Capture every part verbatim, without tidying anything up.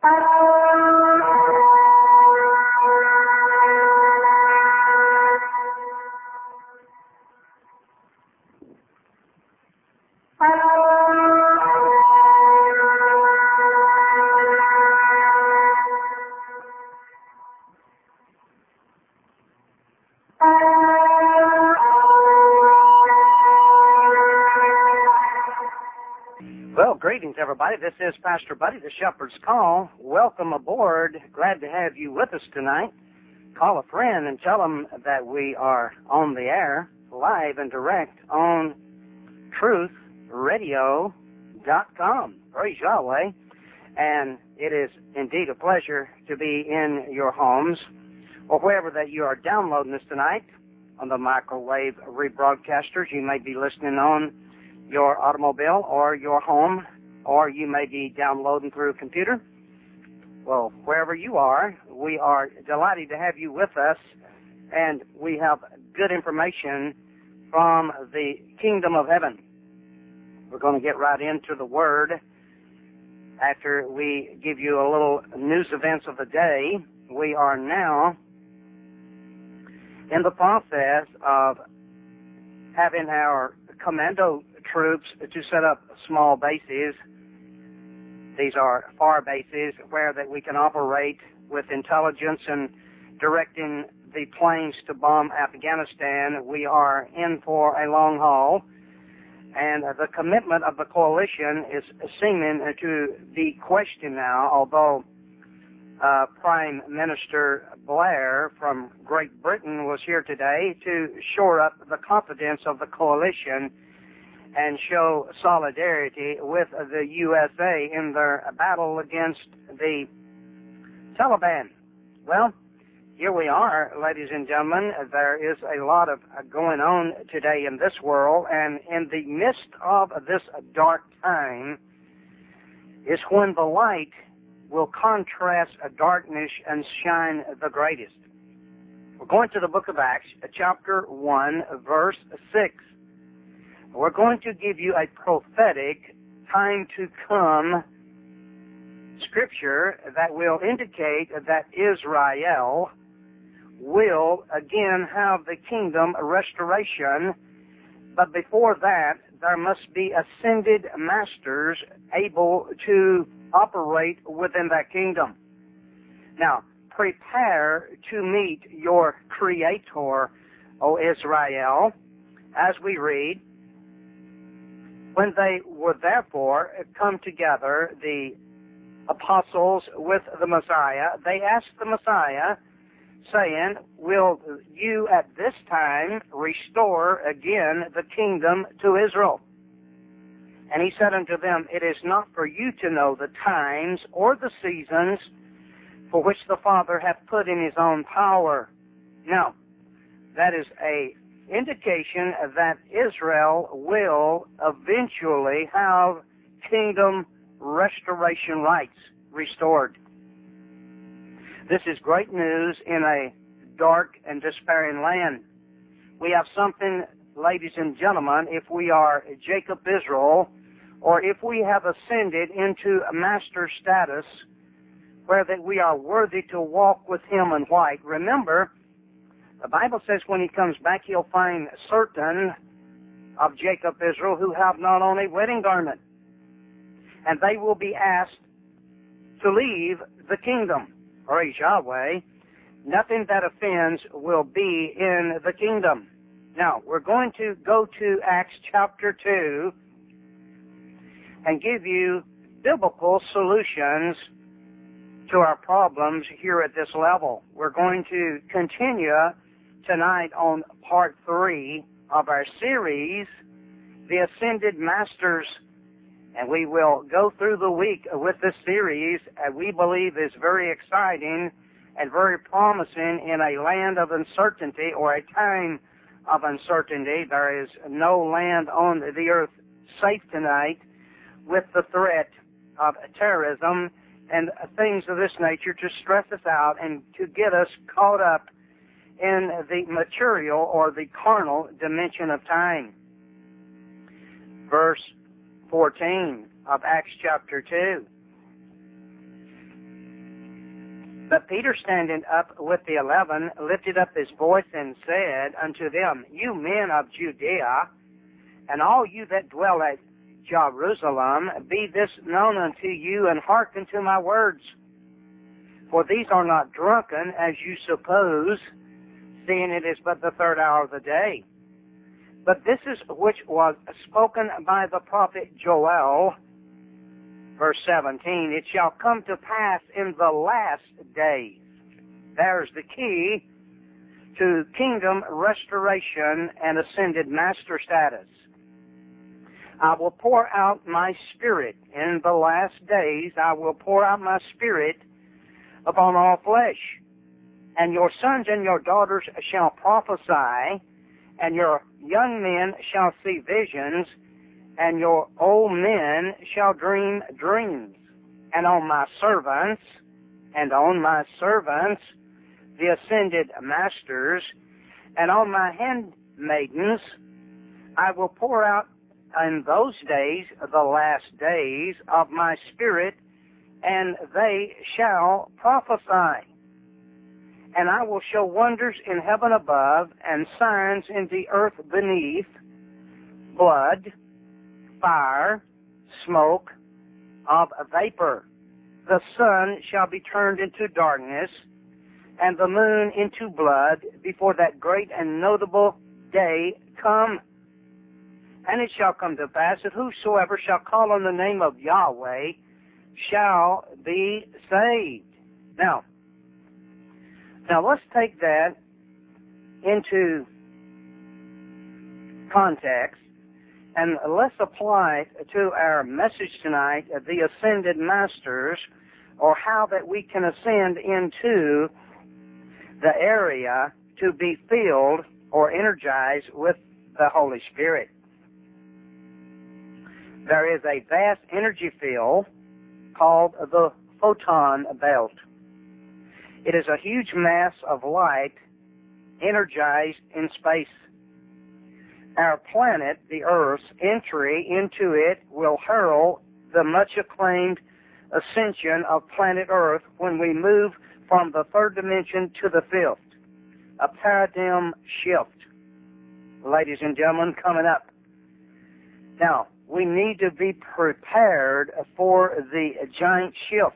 Well, greetings, everybody. This is Pastor Buddy, the Shepherd's Call. Welcome aboard. Glad to have you with us tonight. Call a friend and tell them that we are on the air, live and direct on truth radio dot com. Praise Yahweh. And it is indeed a pleasure to be in your homes or wherever that you are downloading this tonight on the microwave rebroadcasters. You may be listening on your automobile or your home, or you may be downloading through a computer. Well, wherever you are, we are delighted to have you with us, and we have good information from the kingdom of heaven. We're going to get right into the Word after we give you a little news events of the day. We are now in the process of having our commando troops to set up small bases. These are far bases where that we can operate with intelligence and directing the planes to bomb Afghanistan. We are in for a long haul, and the commitment of the coalition is seeming to be questioned now, although uh, Prime Minister Blair from Great Britain was here today to shore up the confidence of the coalition and show solidarity with the U S A in their battle against the Taliban. Well, here we are, ladies and gentlemen. There is a lot of going on today in this world, and in the midst of this dark time is when the light will contrast a darkness and shine the greatest. We're going to the book of Acts, chapter one, verse six. We're going to give you a prophetic time to come scripture that will indicate that Israel will again have the kingdom restoration. But before that, there must be ascended masters able to operate within that kingdom. Now, prepare to meet your Creator, O Israel, as we read. When they would therefore come together, the apostles with the Messiah, they asked the Messiah, saying, will you at this time restore again the kingdom to Israel? And he said unto them, it is not for you to know the times or the seasons for which the Father hath put in his own power. Now, that is a indication that Israel will eventually have kingdom restoration rights restored. This is great news in a dark and despairing land. We have something, ladies and gentlemen, if we are Jacob Israel, or if we have ascended into a master status where that we are worthy to walk with him in white. Remember, the Bible says when he comes back, he'll find certain of Jacob Israel who have not on a wedding garment. And they will be asked to leave the kingdom. Praise Yahweh. Nothing that offends will be in the kingdom. Now, we're going to go to Acts chapter two and give you biblical solutions to our problems here at this level. We're going to continue tonight on part three of our series, The Ascended Masters, and we will go through the week with this series that we believe is very exciting and very promising in a land of uncertainty or a time of uncertainty. There is no land on the earth safe tonight with the threat of terrorism and things of this nature to stress us out and to get us caught up in the material or the carnal dimension of time. Verse fourteen of Acts chapter two. But Peter, standing up with the eleven, lifted up his voice and said unto them, You men of Judea, and all you that dwell at Jerusalem, be this known unto you, and hearken to my words. For these are not drunken, as you suppose, seeing it is but the third hour of the day. But this is which was spoken by the prophet Joel, verse seventeen, It shall come to pass in the last days. There's the key to kingdom restoration and ascended master status. I will pour out my spirit. In the last days I will pour out my spirit upon all flesh. And your sons and your daughters shall prophesy, and your young men shall see visions, and your old men shall dream dreams. And on my servants, and on my servants, the ascended masters, and on my handmaidens, I will pour out in those days, the last days, of my spirit, and they shall prophesy. And I will show wonders in heaven above, and signs in the earth beneath, blood, fire, smoke, of vapor. The sun shall be turned into darkness, and the moon into blood, before that great and notable day come. And it shall come to pass that whosoever shall call on the name of Yahweh shall be saved. Now, now let's take that into context, and let's apply it to our message tonight, the ascended masters, or how that we can ascend into the area to be filled or energized with the Holy Spirit. There is a vast energy field called the photon belt. It is a huge mass of light energized in space. Our planet, the Earth's entry into it will hurl the much acclaimed ascension of planet Earth when we move from the third dimension to the fifth. A paradigm shift, ladies and gentlemen, coming up. Now, we need to be prepared for the giant shift.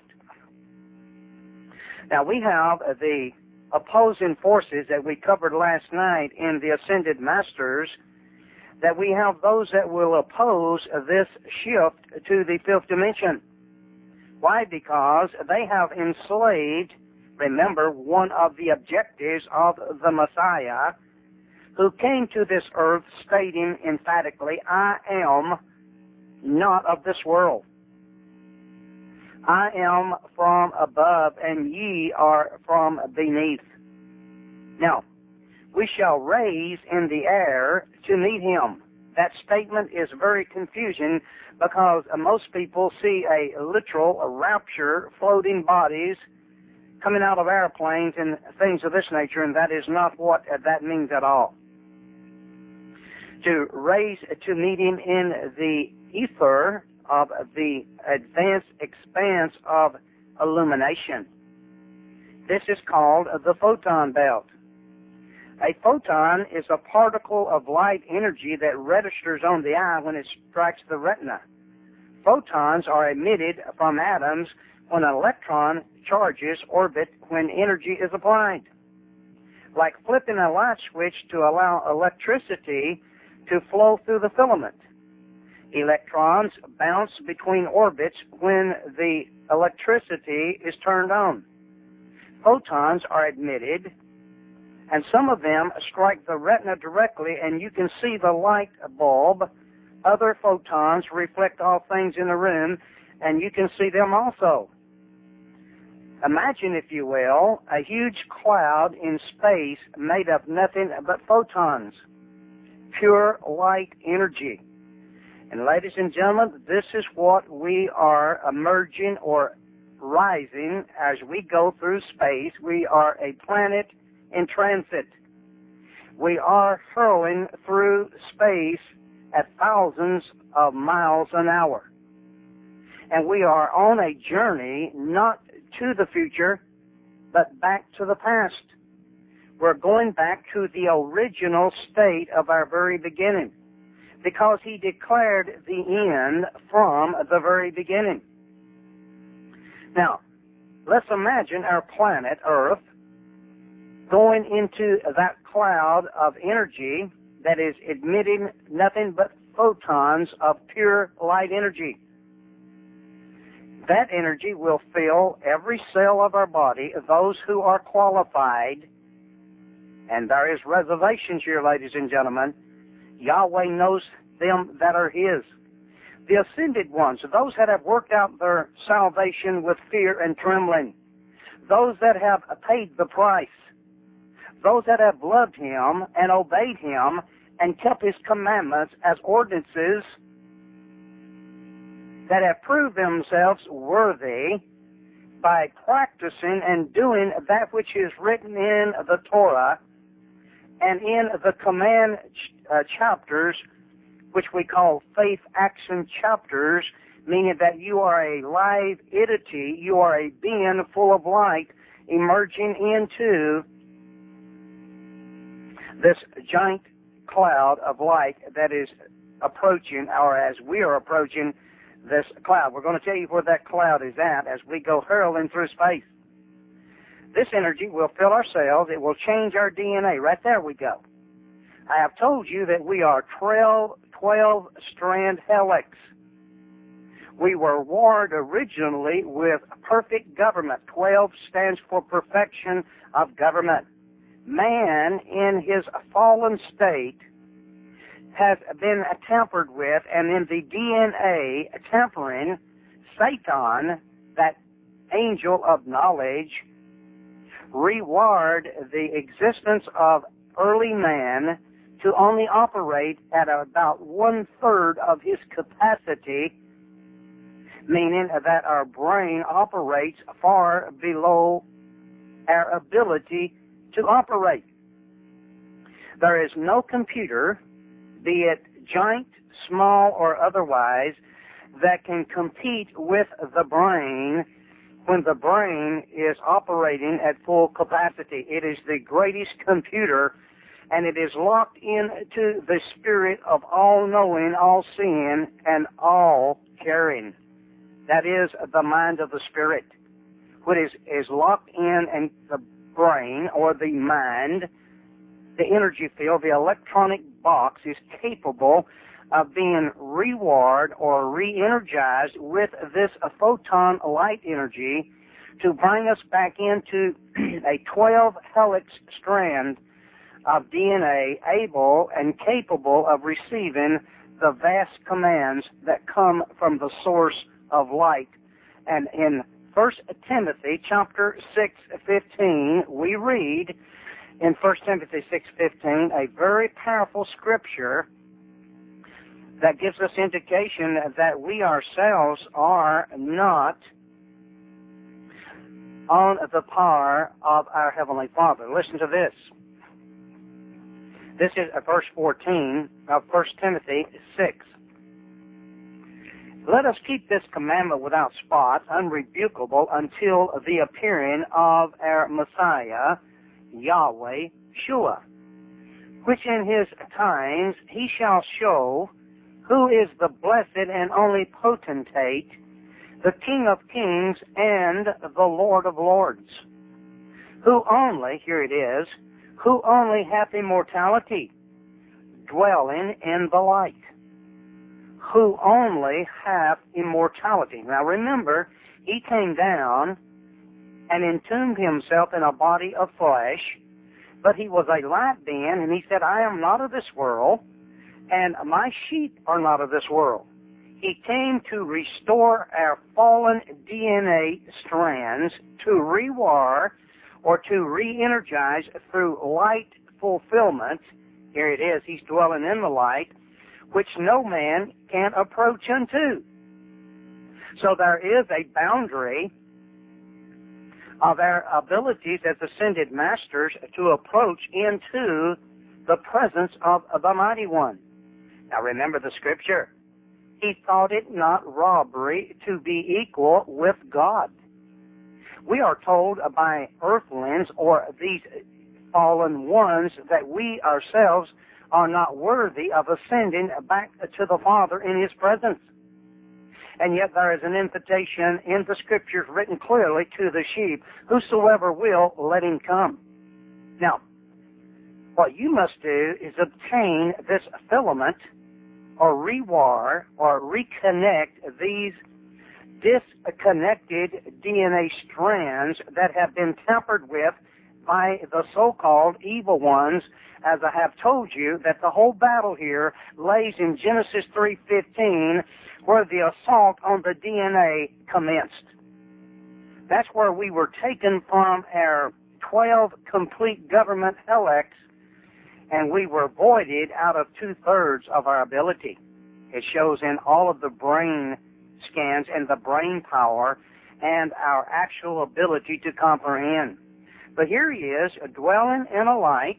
Now, we have the opposing forces that we covered last night in the Ascended Masters, that we have those that will oppose this shift to the fifth dimension. Why? Because they have enslaved, remember, one of the objectives of the Messiah, who came to this earth stating emphatically, I am not of this world. I am from above, and ye are from beneath. Now, we shall raise in the air to meet him. That statement is very confusing because most people see a literal a rapture, floating bodies coming out of airplanes and things of this nature, and that is not what that means at all. To raise to meet him in the ether of the advanced expanse of illumination. This is called the photon belt. A photon is a particle of light energy that registers on the eye when it strikes the retina. Photons are emitted from atoms when an electron charges orbit when energy is applied. Like flipping a light switch to allow electricity to flow through the filament. Electrons bounce between orbits when the electricity is turned on. Photons are emitted, and some of them strike the retina directly, and you can see the light bulb. Other photons reflect all things in the room, and you can see them also. Imagine, if you will, a huge cloud in space made of nothing but photons, pure light energy. And ladies and gentlemen, this is what we are emerging or rising as we go through space. We are a planet in transit. We are hurling through space at thousands of miles an hour. And we are on a journey not to the future, but back to the past. We're going back to the original state of our very beginning, because he declared the end from the very beginning. Now, let's imagine our planet Earth going into that cloud of energy that is emitting nothing but photons of pure light energy. That energy will fill every cell of our body, those who are qualified. And there is reservations here, ladies and gentlemen. Yahweh knows them that are his. The ascended ones, those that have worked out their salvation with fear and trembling, those that have paid the price, those that have loved him and obeyed him and kept his commandments as ordinances, that have proved themselves worthy by practicing and doing that which is written in the Torah and in the command ch- uh, chapters, which we call faith action chapters, meaning that you are a live entity, you are a being full of light emerging into this giant cloud of light that is approaching, or as we are approaching this cloud. We're going to tell you where that cloud is at as we go hurling through space. This energy will fill our cells. It will change our D N A. Right there we go. I have told you that we are twelve, twelve-strand helix. We were wired originally with perfect government. twelve stands for perfection of government. Man, in his fallen state, has been tampered with, and in the D N A tampering, Satan, that angel of knowledge, rewired the existence of early man to only operate at about one-third of his capacity, meaning that our brain operates far below our ability to operate. There is no computer, be it giant, small, or otherwise, that can compete with the brain when the brain is operating at full capacity. It is the greatest computer, and it is locked into the spirit of all-knowing, all-seeing, and all-caring. That is the mind of the spirit, which is, is locked in in the brain or the mind. The energy field, the electronic box, is capable of being rewired or re-energized with this photon light energy to bring us back into a twelve helix strand of D N A able and capable of receiving the vast commands that come from the source of light. And in First Timothy chapter six fifteen, we read in First Timothy six fifteen a very powerful scripture that gives us indication that we ourselves are not on the par of our Heavenly Father. Listen to this. This is verse fourteen of First Timothy six. Let us keep this commandment without spot, unrebukable, until the appearing of our Messiah, Yahweh Shua, which in his times he shall show who is the blessed and only potentate, the King of kings and the Lord of lords, who only, here it is, who only hath immortality, dwelling in the light, who only hath immortality. Now remember, he came down and entombed himself in a body of flesh, but he was a light being, and he said, I am not of this world, and my sheep are not of this world. He came to restore our fallen D N A strands, to rewire or to re-energize through light fulfillment. Here it is, he's dwelling in the light, which no man can approach unto. So there is a boundary of our abilities as ascended masters to approach into the presence of the Mighty One. Now remember the scripture. He thought it not robbery to be equal with God. We are told by earthlings or these fallen ones that we ourselves are not worthy of ascending back to the Father in His presence. And yet there is an invitation in the Scriptures written clearly to the sheep, whosoever will, let him come. Now, what you must do is obtain this filament or rewire or reconnect these disconnected D N A strands that have been tampered with by the so-called evil ones, as I have told you, that the whole battle here lays in Genesis three fifteen, where the assault on the D N A commenced. That's where we were taken from our twelve complete government helix, and we were voided out of two-thirds of our ability. It shows in all of the brain scans and the brain power and our actual ability to comprehend. But here he is, dwelling in a light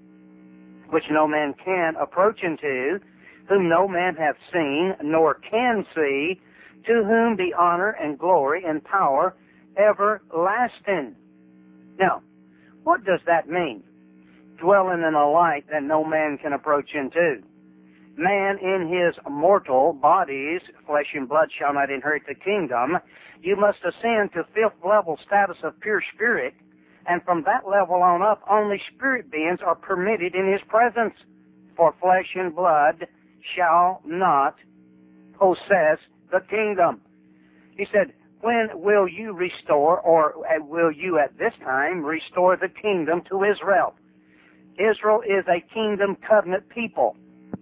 which no man can approach into, whom no man hath seen, nor can see, to whom be honor and glory and power everlasting. Now, what does that mean? Dwelling in a light that no man can approach into. Man in his mortal bodies, flesh and blood shall not inherit the kingdom. You must ascend to fifth level status of pure spirit, and from that level on up, only spirit beings are permitted in His presence. For flesh and blood shall not possess the kingdom. He said, when will you restore, or will you at this time restore the kingdom to Israel? Israel is a kingdom covenant people.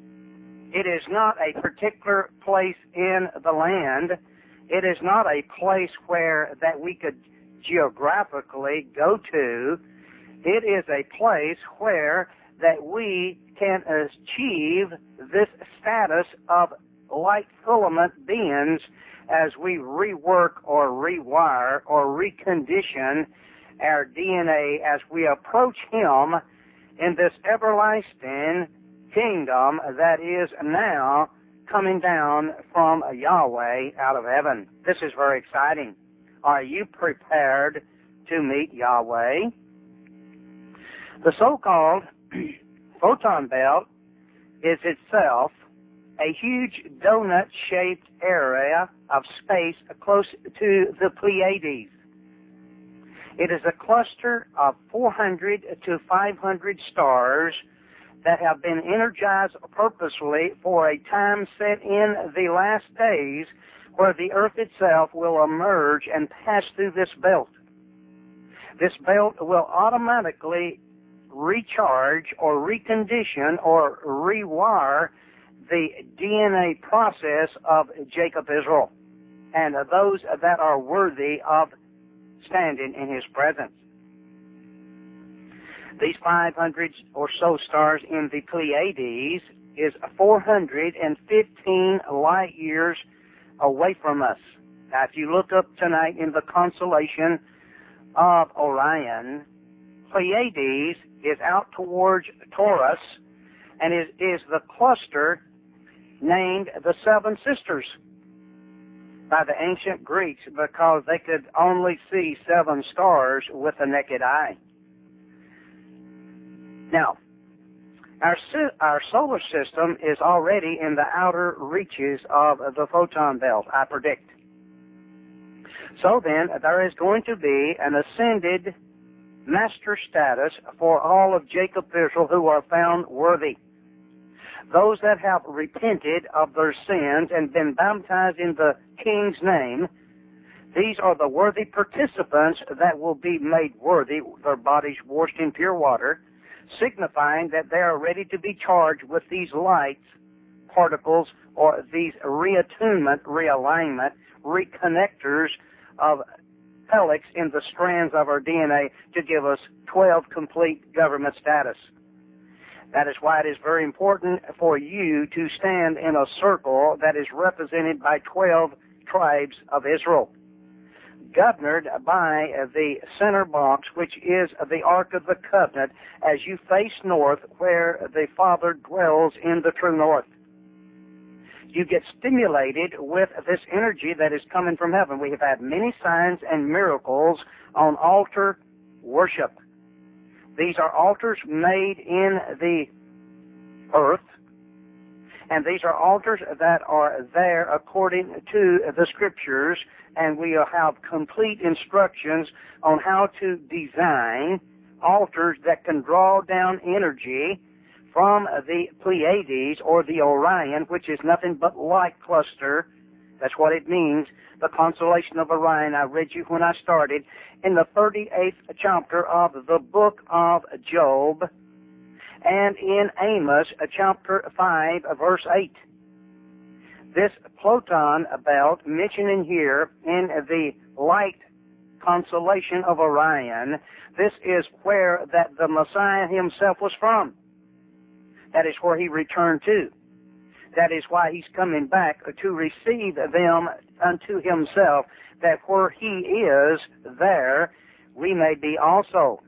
It is not a particular place in the land. It is not a place where that we could geographically go to. It is a place where that we can achieve this status of light filament beings as we rework or rewire or recondition our D N A as we approach Him in this everlasting kingdom that is now coming down from Yahweh out of heaven. This is very exciting. Are you prepared to meet Yahweh? The so-called photon belt is itself a huge donut-shaped area of space close to the Pleiades. It is a cluster of four hundred to five hundred stars that have been energized purposely for a time set in the last days, where the earth itself will emerge and pass through this belt. This belt will automatically recharge or recondition or rewire the D N A process of Jacob Israel and those that are worthy of standing in His presence. These five hundred or so stars in the Pleiades is four hundred fifteen light years away from us. Now, if you look up tonight in the constellation of Orion, Pleiades is out towards Taurus, and it is the cluster named the Seven Sisters by the ancient Greeks, because they could only see seven stars with the naked eye. Now, our, our solar system is already in the outer reaches of the photon belt, I predict. So then, there is going to be an ascended master status for all of Jacob Israel who are found worthy. Those that have repented of their sins and been baptized in the King's name, these are the worthy participants that will be made worthy, their bodies washed in pure water, signifying that they are ready to be charged with these light particles or these reattunement, realignment, reconnectors of helix in the strands of our D N A to give us twelve complete government status. That is why it is very important for you to stand in a circle that is represented by twelve tribes of Israel, governed by the center box, which is the Ark of the Covenant, as you face north, where the Father dwells in the true north. You get stimulated with this energy that is coming from heaven. We have had many signs and miracles on altar worship. These are altars made in the earth, and these are altars that are there according to the Scriptures, and we have complete instructions on how to design altars that can draw down energy from the Pleiades or the Orion, which is nothing but light cluster. That's what it means, the constellation of Orion. I read you when I started in the thirty-eighth chapter of the book of Job, and in Amos chapter five, verse eight. This Ploton belt mentioned here in the light constellation of Orion, this is where that the Messiah himself was from. That is where he returned to. That is why he's coming back to receive them unto himself, that where he is, there we may be also.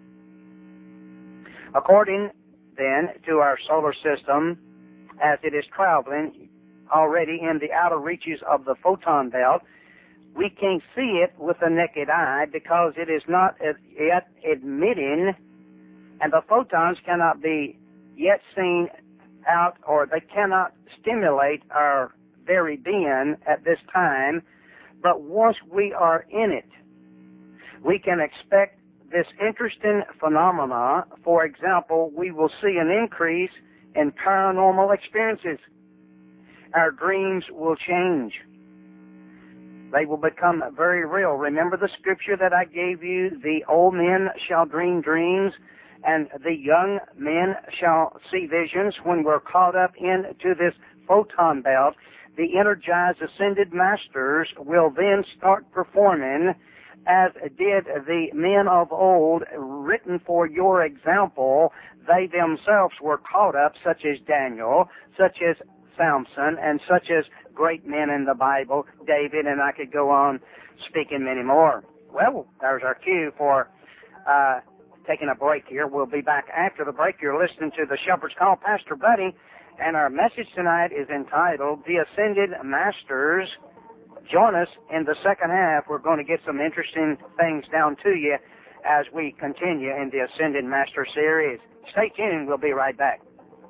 According then to our solar system, as it is traveling already in the outer reaches of the photon belt, we can't see it with the naked eye because it is not yet emitting, and the photons cannot be yet seen out, or they cannot stimulate our very being at this time. But once we are in it, we can expect this interesting phenomena. For example, we will see an increase in paranormal experiences. Our dreams will change. They will become very real. Remember the scripture that I gave you, the old men shall dream dreams, and the young men shall see visions. When we're caught up into this photon belt, the energized ascended masters will then start performing as did the men of old, written for your example. They themselves were caught up, such as Daniel, such as Samson, and such as great men in the Bible, David, and I could go on speaking many more. Well, there's our cue for uh, taking a break here. We'll be back after the break. You're listening to the Shepherd's Call, Pastor Buddy, and our message tonight is entitled, The Ascended Masters. Join us in the second half. We're going to get some interesting things down to you as we continue in the Ascended Master series. Stay tuned. We'll be right back.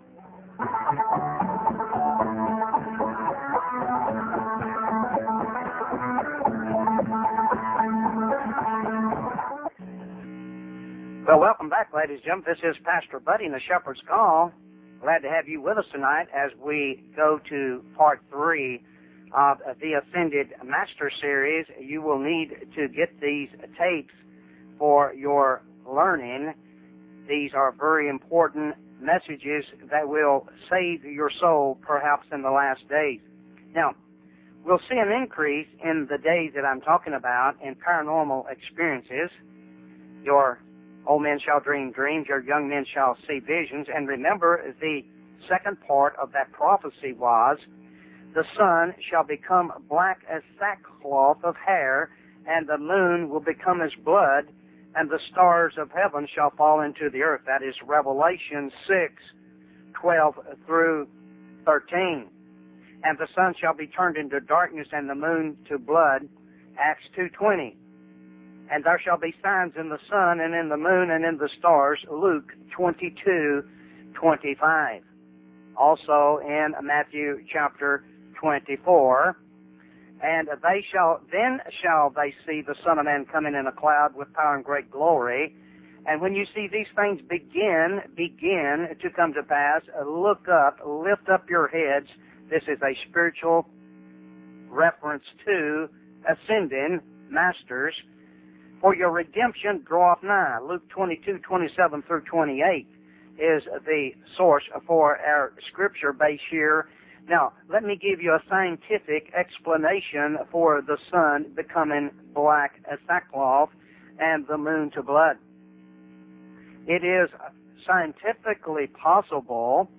Well, welcome back, ladies and gentlemen. This is Pastor Buddy in the Shepherd's Call. Glad to have you with us tonight as we go to part three of the Ascended Master series. You will need to get these tapes for your learning. These are very important messages that will save your soul perhaps in the last days. Now, we'll see an increase in the days that I'm talking about in paranormal experiences. Your old men shall dream dreams, your young men shall see visions. And remember, the second part of that prophecy was, the sun shall become black as sackcloth of hair, and the moon will become as blood, and the stars of heaven shall fall into the earth. That is Revelation six, twelve through thirteen. And the sun shall be turned into darkness, and the moon to blood, Acts two twenty. And there shall be signs in the sun, and in the moon, and in the stars, Luke twenty-two twenty-five. Also in Matthew chapter twenty-four, and they shall, then shall they see the Son of Man coming in a cloud with power and great glory. And when you see these things begin, begin to come to pass, look up, lift up your heads. This is a spiritual reference to ascending masters. For your redemption draweth nigh. Luke twenty-two twenty-seven through twenty-eight is the source for our scripture base here. Now, let me give you a scientific explanation for the sun becoming black as sackcloth and the moon to blood. It is scientifically possible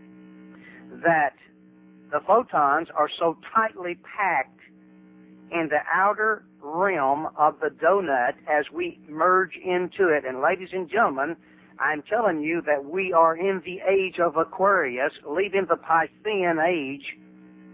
that the photons are so tightly packed in the outer realm of the donut as we merge into it. And ladies and gentlemen, I'm telling you that we are in the age of Aquarius, leaving the Piscean age,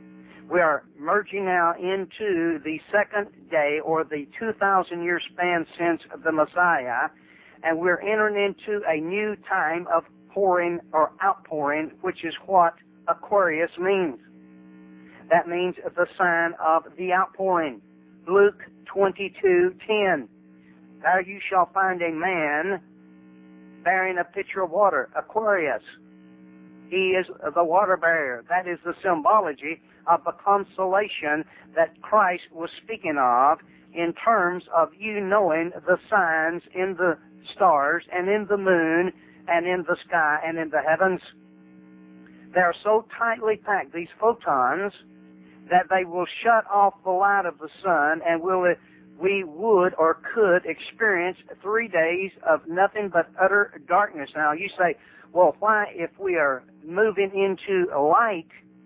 We are merging now into the second day, or the two thousand year span since the Messiah, and we're entering into a new time of pouring or outpouring, which is what Aquarius means. That means the sign of the outpouring. Luke twenty-two ten. There you shall find a man bearing a pitcher of water, Aquarius. He is the water bearer. That is the symbology of the consolation that Christ was speaking of in terms of you knowing the signs in the stars and in the moon and in the sky and in the heavens. They are so tightly packed, these photons, that they will shut off the light of the sun, and will we would or could experience three days of nothing but utter darkness. Now you say, well, why, if we are moving into light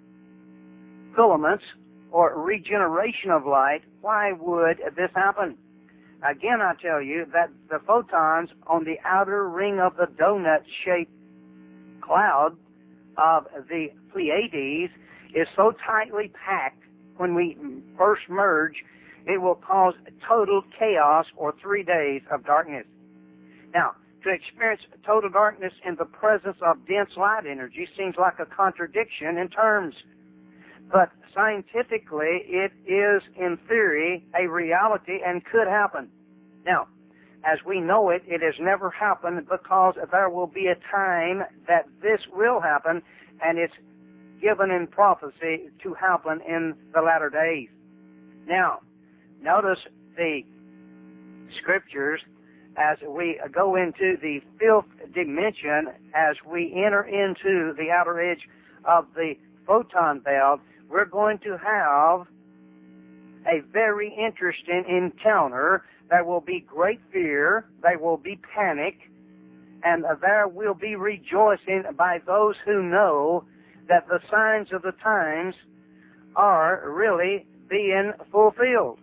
filaments or regeneration of light, why would this happen? Again, I tell you that the photons on the outer ring of the donut-shaped cloud of the Pleiades is so tightly packed when we first merge, it will cause total chaos or three days of darkness. Now, to experience total darkness in the presence of dense light energy seems like a contradiction in terms. But scientifically, it is, in theory, a reality and could happen. Now, as we know it, it has never happened because there will be a time that this will happen, and it's given in prophecy to happen in the latter days. Now, notice the scriptures as we go into the fifth dimension, as we enter into the outer edge of the photon belt. We're going to have a very interesting encounter. There will be great fear, there will be panic, and there will be rejoicing by those who know that the signs of the times are really being fulfilled.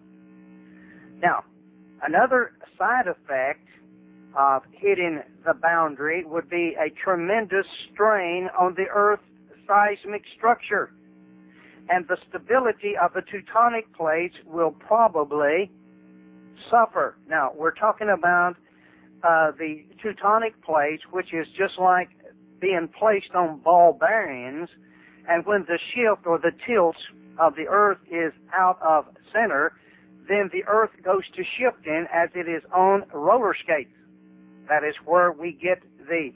Now, another side effect of hitting the boundary would be a tremendous strain on the Earth's seismic structure. And the stability of the tectonic plates will probably suffer. Now, we're talking about uh, the tectonic plates, which is just like being placed on ball bearings, and when the shift or the tilt of the Earth is out of center, then the Earth goes to shifting as it is on roller skates. That is where we get the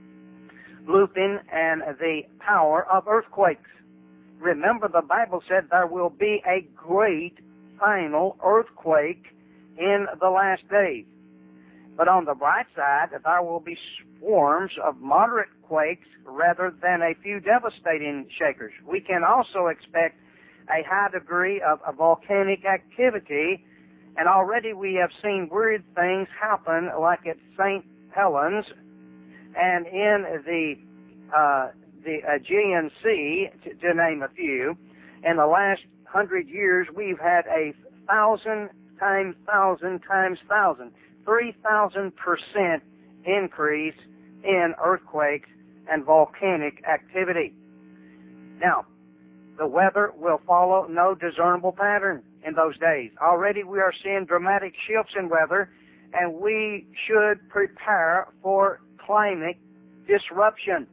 looping and the power of earthquakes. Remember, the Bible said there will be a great final earthquake in the last days. But on the bright side, there will be swarms of moderate quakes rather than a few devastating shakers. We can also expect a high degree of, of volcanic activity, and already we have seen weird things happen, like at Saint Helens and in the uh, the Aegean Sea, to, to name a few. In the last hundred years, we've had a thousand times thousand times thousand, three thousand percent increase in earthquakes and volcanic activity. Now, the weather will follow no discernible pattern in those days. Already we are seeing dramatic shifts in weather, and we should prepare for climate disruption.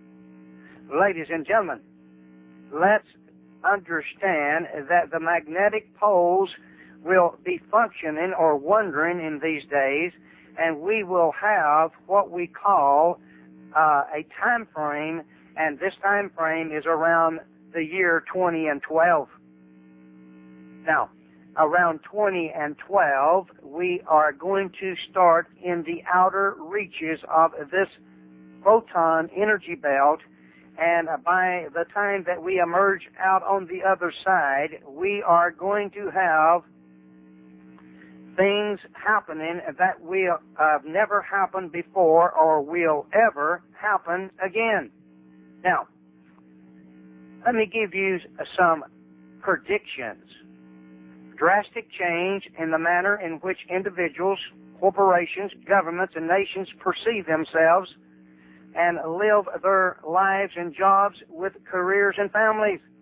Ladies and gentlemen, let's understand that the magnetic poles will be functioning or wandering in these days, and we will have what we call uh, a time frame, and this time frame is around the year twenty and twelve. Now, around twenty and twelve, we are going to start in the outer reaches of this photon energy belt, and by the time that we emerge out on the other side, we are going to have things happening that will have never happened before or will ever happen again. Now, let me give you some predictions. Drastic change in the manner in which individuals, corporations, governments, and nations perceive themselves and live their lives and jobs with careers and families.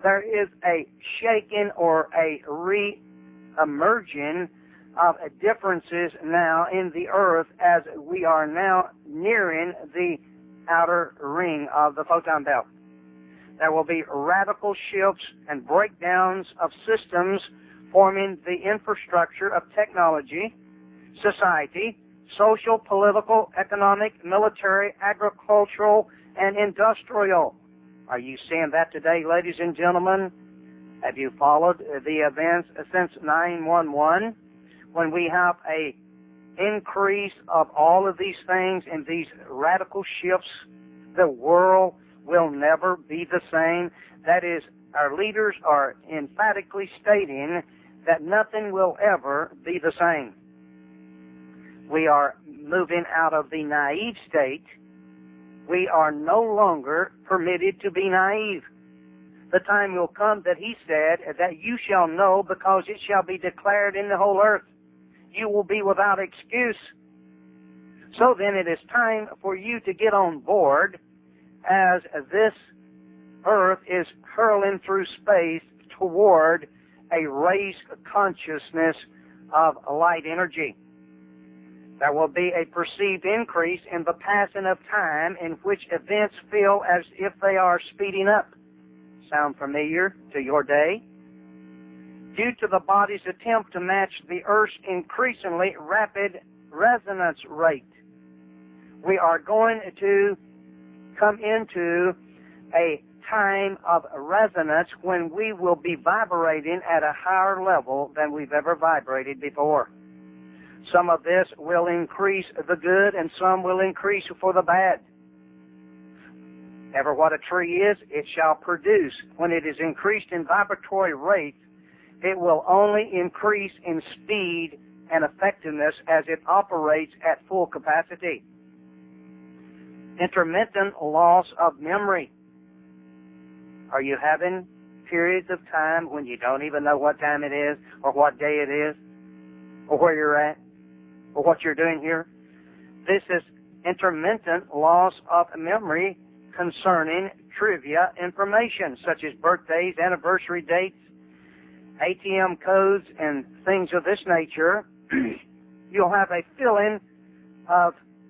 there is a shaking or a re-emerging of differences now in the earth as we are now nearing the outer ring of the photon belt. There will be radical shifts and breakdowns of systems forming the infrastructure of technology, society, social, political, economic, military, agricultural, and industrial. Are you seeing that today, ladies and gentlemen? Have you followed the events since nine one one? When we have a increase of all of these things and these radical shifts, the world will never be the same. That is, our leaders are emphatically stating that nothing will ever be the same. We are moving out of the naive state. We are no longer permitted to be naive. The time will come that he said that you shall know because it shall be declared in the whole earth. You will be without excuse. So then it is time for you to get on board as this earth is hurling through space toward a raised consciousness of light energy. There will be a perceived increase in the passing of time in which events feel as if they are speeding up. Sound familiar to your day? Due to the body's attempt to match the Earth's increasingly rapid resonance rate, we are going to come into a time of resonance when we will be vibrating at a higher level than we've ever vibrated before. Some of this will increase the good and some will increase for the bad. Ever what a tree is, it shall produce. When it is increased in vibratory rate, it will only increase in speed and effectiveness as it operates at full capacity. Intermittent loss of memory. Are you having periods of time when you don't even know what time it is, or what day it is, or where you're at, or what you're doing here? This is intermittent loss of memory concerning trivia information, such as birthdays, anniversary dates, A T M codes, and things of this nature. You'll have a feeling of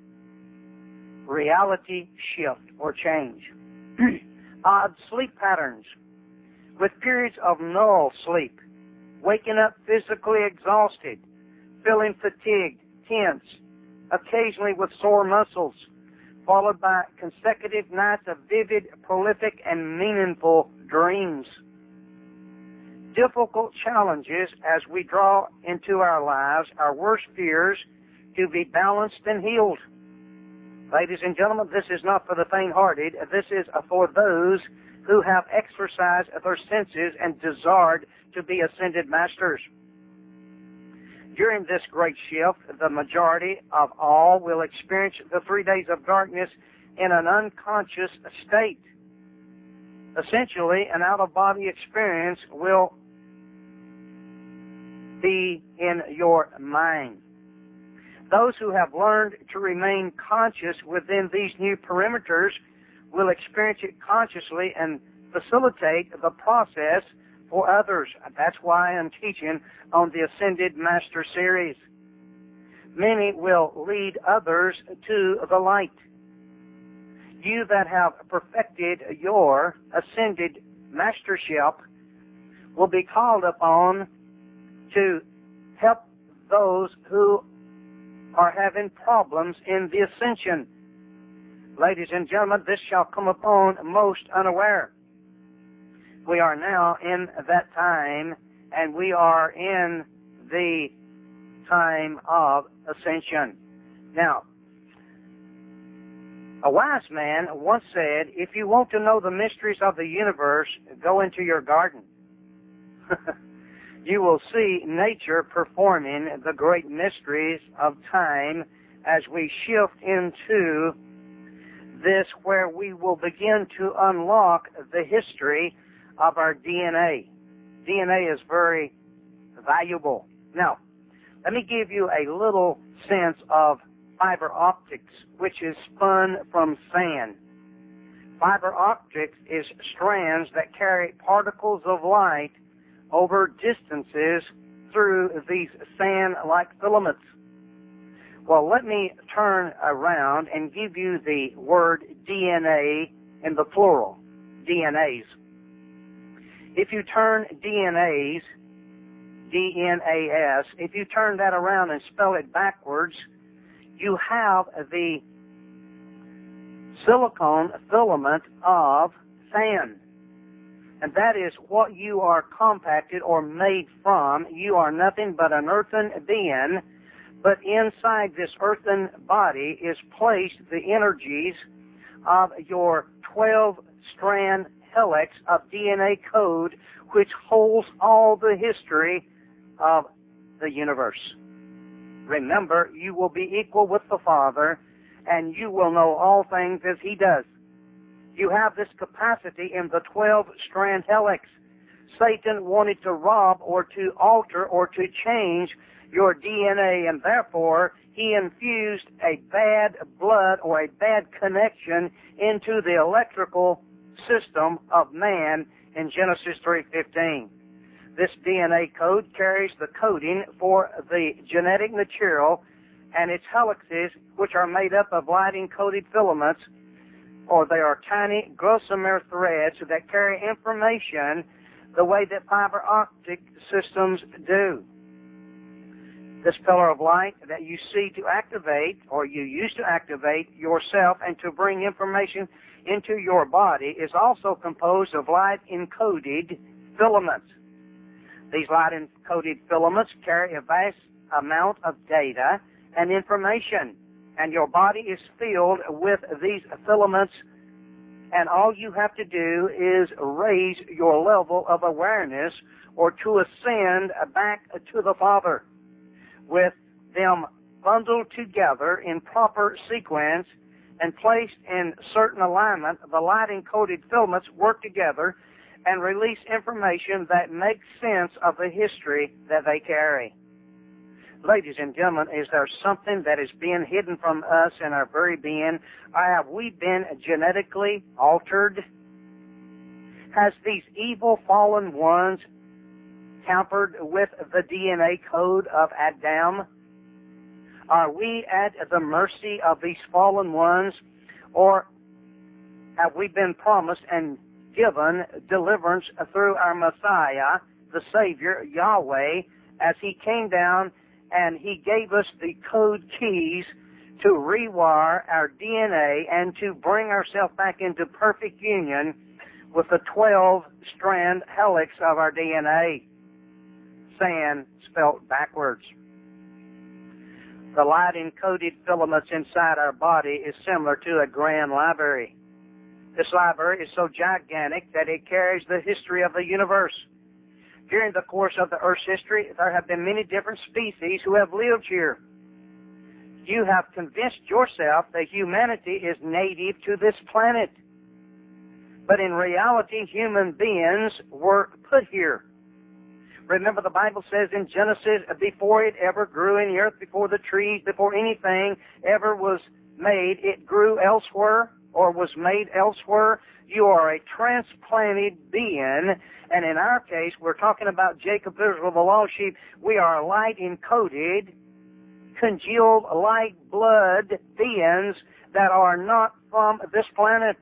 reality shift or change. Odd sleep patterns, with periods of null sleep, waking up physically exhausted, feeling fatigued, tense, occasionally with sore muscles, followed by consecutive nights of vivid, prolific, and meaningful dreams. Difficult challenges as we draw into our lives our worst fears to be balanced and healed. Ladies and gentlemen, this is not for the faint-hearted. This is for those who have exercised their senses and desired to be ascended masters. During this great shift, the majority of all will experience the three days of darkness in an unconscious state. Essentially, an out-of-body experience will be in your mind. Those who have learned to remain conscious within these new perimeters will experience it consciously and facilitate the process for others. That's why I'm teaching on the Ascended Master Series. Many will lead others to the light. You that have perfected your ascended mastership will be called upon to help those who are having problems in the ascension. Ladies and gentlemen, this shall come upon most unaware. We are now in that time, and we are in the time of ascension. Now, a wise man once said, if you want to know the mysteries of the universe, go into your garden. You will see nature performing the great mysteries of time as we shift into this, where we will begin to unlock the history of our D N A. D N A is very valuable. Now, let me give you a little sense of fiber optics, which is spun from sand. Fiber optics is strands that carry particles of light over distances through these sand-like filaments. Well, let me turn around and give you the word D N A in the plural, D N As. If you turn D N As, D N A S, if you turn that around and spell it backwards, you have the silicone filament of sand. And that is what you are compacted or made from. You are nothing but an earthen being, but inside this earthen body is placed the energies of your twelve-strand helix of D N A code, which holds all the history of the universe. Remember, you will be equal with the Father, and you will know all things as He does. You have this capacity in the twelve-strand helix. Satan wanted to rob or to alter or to change your D N A, and therefore he infused a bad blood or a bad connection into the electrical system of man in Genesis three fifteen. This D N A code carries the coding for the genetic material and its helices, which are made up of light-encoded filaments, or they are tiny gossamer threads that carry information the way that fiber optic systems do. This pillar of light that you see to activate, or you use to activate yourself and to bring information into your body, is also composed of light-encoded filaments. These light-encoded filaments carry a vast amount of data and information, and your body is filled with these filaments, and all you have to do is raise your level of awareness or to ascend back to the Father. With them bundled together in proper sequence and placed in certain alignment, the light-encoded filaments work together and release information that makes sense of the history that they carry. Ladies and gentlemen, is there something that is being hidden from us in our very being? Or have we been genetically altered? Has these evil fallen ones tampered with the D N A code of Adam? Are we at the mercy of these fallen ones, or have we been promised and given deliverance through our Messiah, the Savior, Yahweh, as He came down and He gave us the code keys to rewire our D N A and to bring ourselves back into perfect union with the twelve-strand helix of our D N A. Sand spelt backwards. The light-encoded filaments inside our body is similar to a grand library. This library is so gigantic that it carries the history of the universe. During the course of the Earth's history, there have been many different species who have lived here. You have convinced yourself that humanity is native to this planet. But in reality, human beings were put here. Remember, the Bible says in Genesis, before it ever grew in the earth, before the trees, before anything ever was made, it grew elsewhere or was made elsewhere. You are a transplanted being, and in our case, we're talking about Jacob, Israel, the lost sheep. We are light-encoded, congealed, light blood beings that are not from this planet.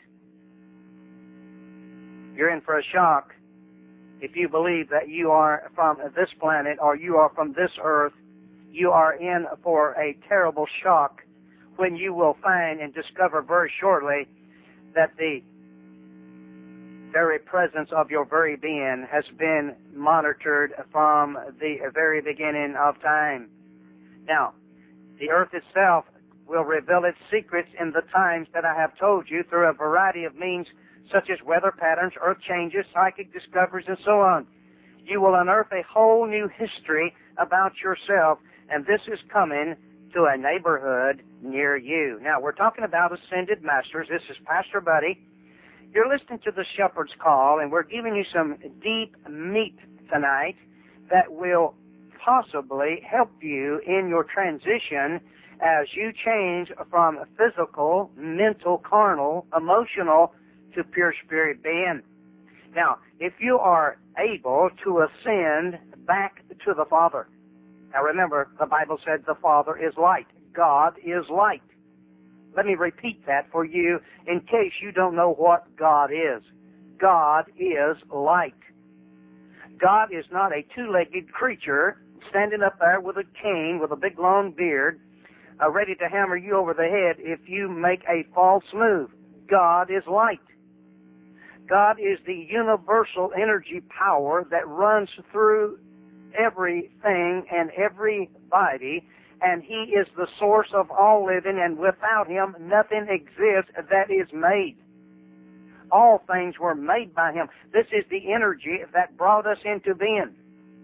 You're in for a shock if you believe that you are from this planet or you are from this earth. You are in for a terrible shock when you will find and discover very shortly that the very presence of your very being has been monitored from the very beginning of time. Now, the earth itself will reveal its secrets in the times that I have told you through a variety of means, such as weather patterns, earth changes, psychic discoveries, and so on. You will unearth a whole new history about yourself, and this is coming to a neighborhood near you. Now, we're talking about ascended masters. This is Pastor Buddy. You're listening to the Shepherd's Call, and we're giving you some deep meat tonight that will possibly help you in your transition as you change from physical, mental, carnal, emotional, to pure spirit being. Now, if you are able to ascend back to the Father, now remember, the Bible said the Father is light. God is light. Let me repeat that for you in case you don't know what God is. God is light. God is not a two-legged creature standing up there with a cane, with a big long beard, uh, ready to hammer you over the head if you make a false move. God is light. God is the universal energy power that runs through everything and everybody, and He is the source of all living, and without Him, nothing exists that is made. All things were made by Him. This is the energy that brought us into being.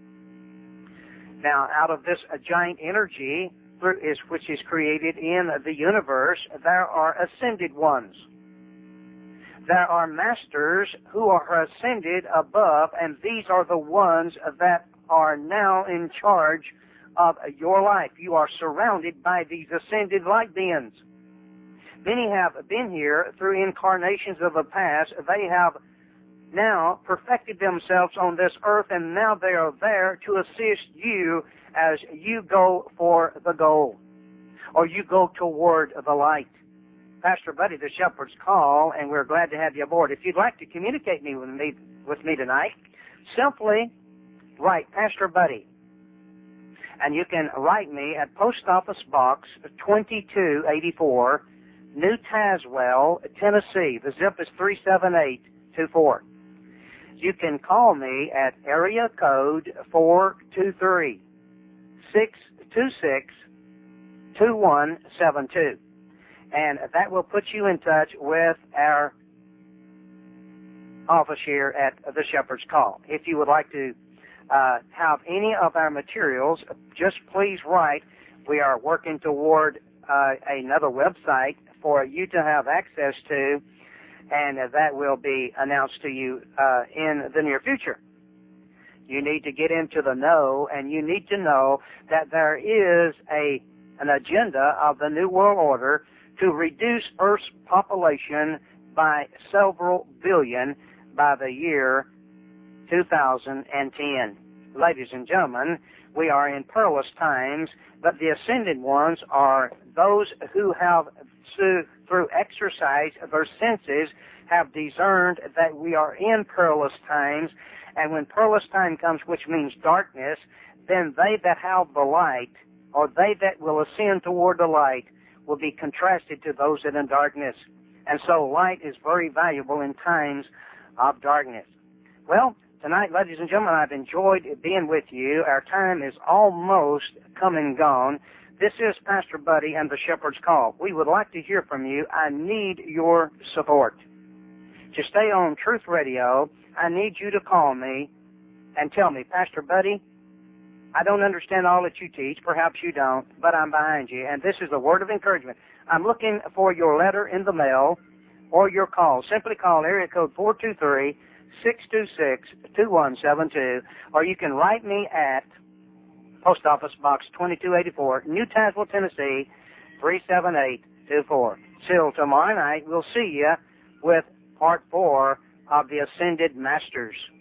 Now, out of this giant energy, which is created in the universe, there are ascended ones. There are masters who are ascended above, and these are the ones that are now in charge of your life. You are surrounded by these ascended light beings. Many have been here through incarnations of the past. They have now perfected themselves on this earth, and now they are there to assist you as you go for the goal, or you go toward the light. Pastor Buddy, the Shepherd's Call, and we're glad to have you aboard. If you'd like to communicate me with me with me tonight, simply write Pastor Buddy. And you can write me at Post Office Box twenty-two eighty-four, New Tazewell, Tennessee. The zip is three seven eight two four. You can call me at area code four two three, six two six, two one seven two. And that will put you in touch with our office here at the Shepherd's Call. If you would like to uh, have any of our materials, just please write. We are working toward uh, another website for you to have access to, and that will be announced to you uh, in the near future. You need to get into the know, and you need to know that there is a an agenda of the New World Order to reduce Earth's population by several billion by the year two thousand ten. Ladies and gentlemen, we are in perilous times, but the ascended ones are those who have, through exercise of their senses, have discerned that we are in perilous times, and when perilous time comes, which means darkness, then they that have the light, or they that will ascend toward the light, will be contrasted to those that are in darkness. And so light is very valuable in times of darkness. Well, tonight, ladies and gentlemen, I've enjoyed being with you. Our time is almost come and gone. This is Pastor Buddy and the Shepherd's Call. We would like to hear from you. I need your support. To stay on Truth Radio, I need you to call me and tell me, Pastor Buddy, I don't understand all that you teach. Perhaps you don't, but I'm behind you. And this is a word of encouragement. I'm looking for your letter in the mail or your call. Simply call area code four two three, six two six, two one seven two, or you can write me at Post Office Box twenty-two eighty-four, New Tazewell, Tennessee, three seven eight two four. Till tomorrow night, we'll see you with part four of the Ascended Masters.